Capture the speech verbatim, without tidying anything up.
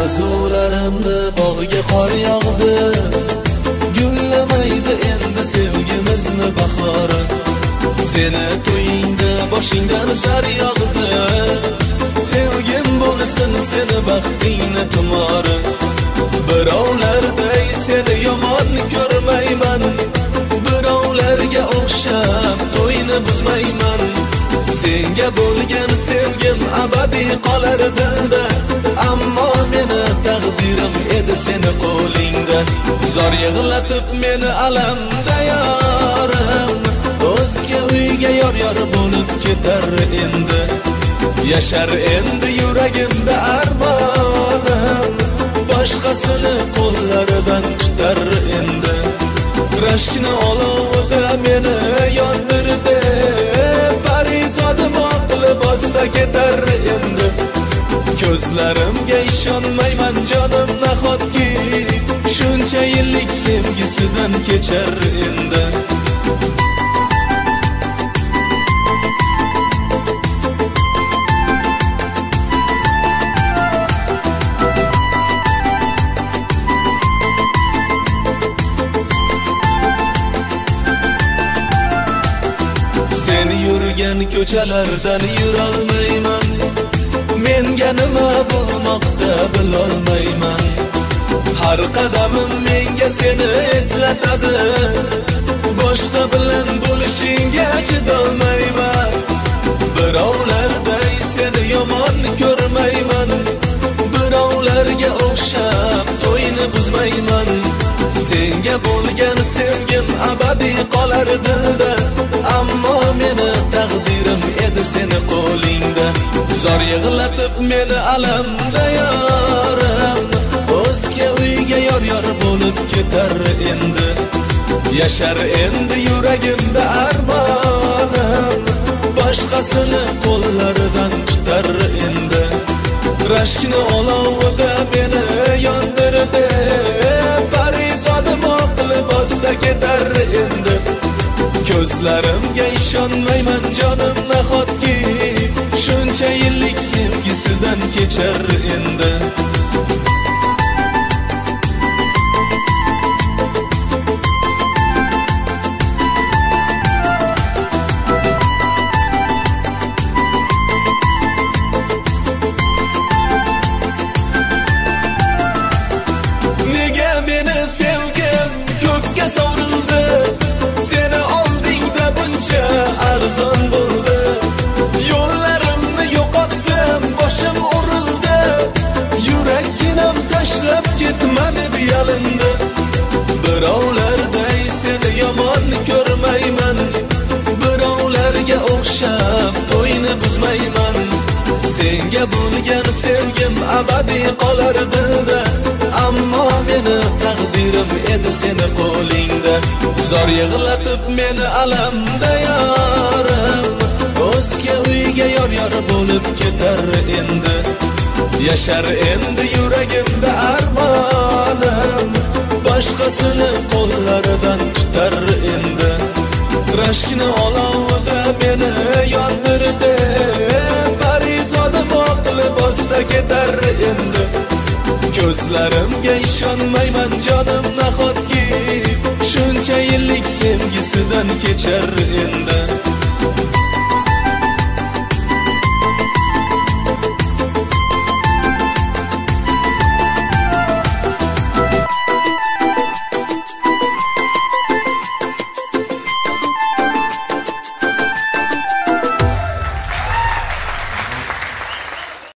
Orzularimni bog'iga qor yog'di, gullamaydi endi sevgimizni bahori. Seni to'yingda boshingdan sar yog'di, sevgim bo'lsin seni baxtingni tumori. Birovlarday seni yomon ko'rmayman, birovlarga o'xshab to'yni buzmayman. Senga bo'lgan sevgim abadiy qolar dilda, ammo meni taqdirim edi seni qo'lingda. Zor yig'latib meni alamda yorim, o'zga uyga yor yor bo'lib ketar endi. Yashar endi yuragimda armonim, boshqasini qo'llaridan tutar endi. Rashkni olovida meni yondirdi, parizodim oq libosda ketar endi. Ko'zlarimga ishonmayman jonim nahotki, shuncha yillik sevgisidan kechar endi. Sen yurgan ko'chalardan yurolmayman, menga nima bo'lmoqda bilolmayman. Har qadamim menga seni eslatadi, boshqa bilan bo'lishingga chidolmayman. Birovlarday seni yomon ko'rmayman, birovlarga o'xshab to'yni buzmayman. Senga bo'lgan sevgim abadiy qolar dilda, ammo meni taqdirim edi seni qo'lingda. Zor yig'latib meni alamda yorim, o'zga uyga yor yor bo'lib ketar endi. Yashar endi yuragimda armonim, boshqasini qo'llaridan tutar endi. Rashkni olovida meni yondirdi, parizodim oq libosda ketar endi. Ko'zlarimga ishonmayman jonim nahotki, shuncha yillik sevgisidan kechar endi. Nega meni sevgim ko'kka sovrildi, seni oldingda buncha arzon bo'ldi. Yo'llarimni yo'qotdim, boshim urildi, yuragim tashlab ketma deb yalindi. Birovlarday seni yomon ko'rmayman, birovlarga o'xshab to'yni buzmayman. Senga bo'lgan sevgim abadiy qolar dilda, ammo meni taqdirim edi seni qo'lingda. Zor yig'latib meni alamda yorim, o'zga uyga yor yor bo'lib ketar endi. Yashar endi yuragimda armonim, boshqasini qo'llaridan tutar endi. Rashkni olovida meni yondirdi, parizodim oq libosda ketar endi. Ko'zlarimga ishonmayman jonim nahotki, shuncha yillik sevgisidan kechar endi.